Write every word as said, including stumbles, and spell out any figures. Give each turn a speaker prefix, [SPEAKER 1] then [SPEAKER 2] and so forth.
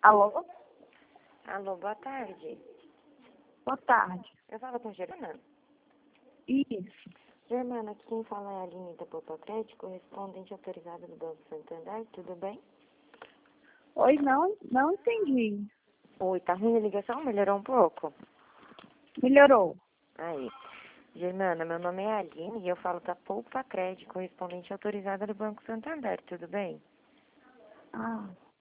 [SPEAKER 1] Alô?
[SPEAKER 2] Alô, boa tarde.
[SPEAKER 1] Boa tarde.
[SPEAKER 2] Eu falo com Germana.
[SPEAKER 1] Isso.
[SPEAKER 2] Germana, aqui quem fala é a Aline da Poupa Crédito, correspondente autorizada do Banco Santander, tudo bem?
[SPEAKER 1] Oi, não, não entendi.
[SPEAKER 2] Oi, tá ruim a ligação? Melhorou um pouco?
[SPEAKER 1] Melhorou.
[SPEAKER 2] Aí. Germana, meu nome é Aline e eu falo da Poupa Crédito, correspondente autorizada do Banco Santander, tudo bem?
[SPEAKER 1] Ah,